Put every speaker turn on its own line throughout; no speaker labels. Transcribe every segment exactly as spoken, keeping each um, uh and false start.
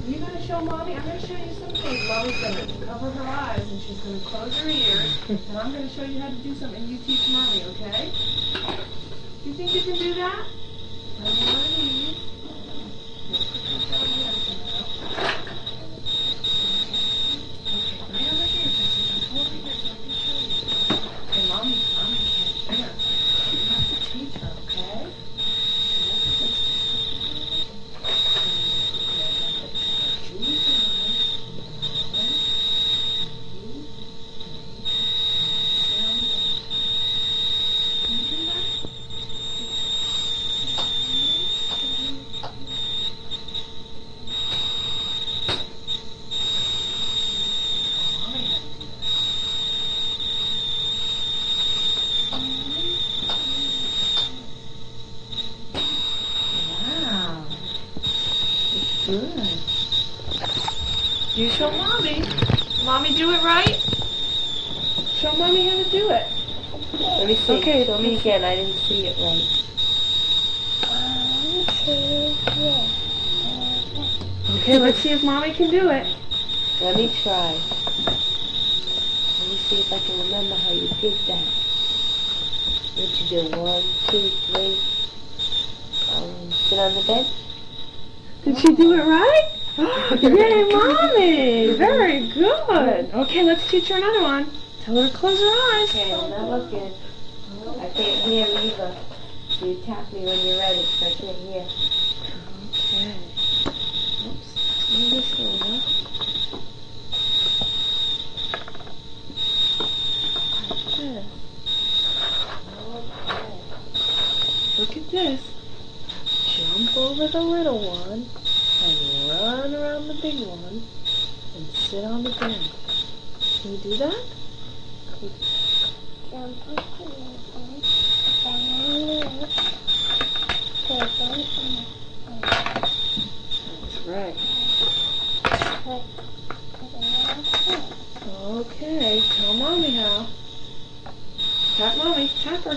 You're going to show Mommy? I'm going to show you some things. Mommy's going to cover her eyes and she's going to close her ears. And I'm going to show you how to do something and you teach Mommy, okay? Do you think you can do that? Let me one of these. Okay, right over here, Jesse. Come over here so I can show you. Okay, Mommy, Mommy can't hear. You have to teach her, okay? Good. You show Mommy. Mommy do it right? Show Mommy how to do it.
Let me see.
Okay,
Show me again. I didn't see it right.
One, two, three.
Okay, let's see if Mommy can do it.
Let me try. Let me see if I can remember how you did that. What you do? One, two, three. Um, sit on the bed.
Did she do it right? Yay, Mommy! Very good. Okay, let's teach her another one. Tell her to close her eyes.
Okay, I'm not looking. I can't hear either. So you tap me when you're ready, so I can't hear.
Okay. Oops. Move this over. Like this.
Okay.
Look at this. Jump over the little one and run around the big one and sit on the bench. Can you do that?
Jump up the little one, bang on the edge, pull them in.
That's right.
Put, put another one.
Okay, tell Mommy how. Tap Mommy, tap her.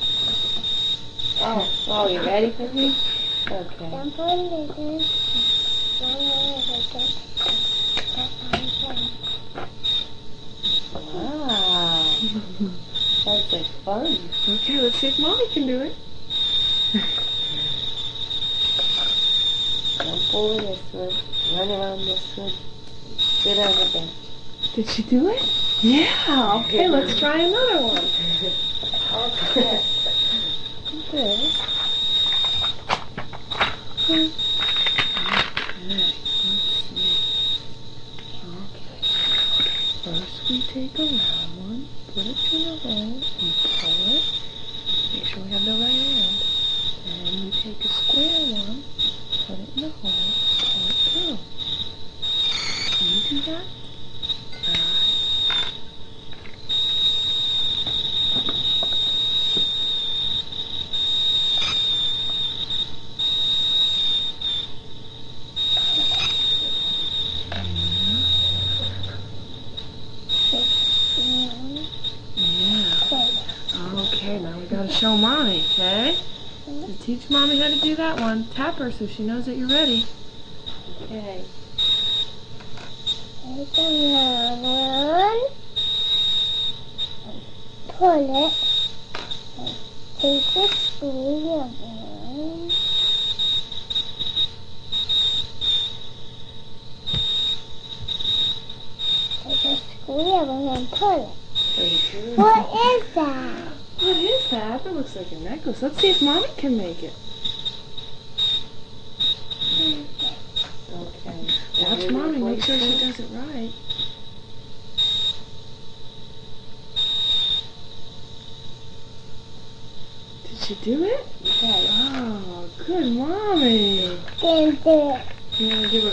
Oh, oh, you ready for me? Okay.
Jump on the edge, run on the edge, tap on the edge.
Wow. That's like fun.
Okay, let's see if Mommy can do it.
Jump over this one. Run around this one. Sit on the bench.
Did she do it? Yeah. Okay, let's try another one.
Okay.
This. Okay, let's see. Okay. First we take a round one, put it through the hole, and pull it. Make sure we have the right end. Then we take a square one, put it in the hole, pull it through. Can you do that? Alright. Okay, now we gotta show Mommy, okay? To teach Mommy how to do that one, tap her so she knows that you're ready.
Okay.
Take another one, pull it, take the square one, take the square one and pull it. What is that?
What is that? That looks like a necklace. Let's see if Mommy can make it.
Okay.
Watch Mommy, make sure she does it right. Did she do it?
Okay.
Oh, good Mommy.
Didn't do it.
You want to give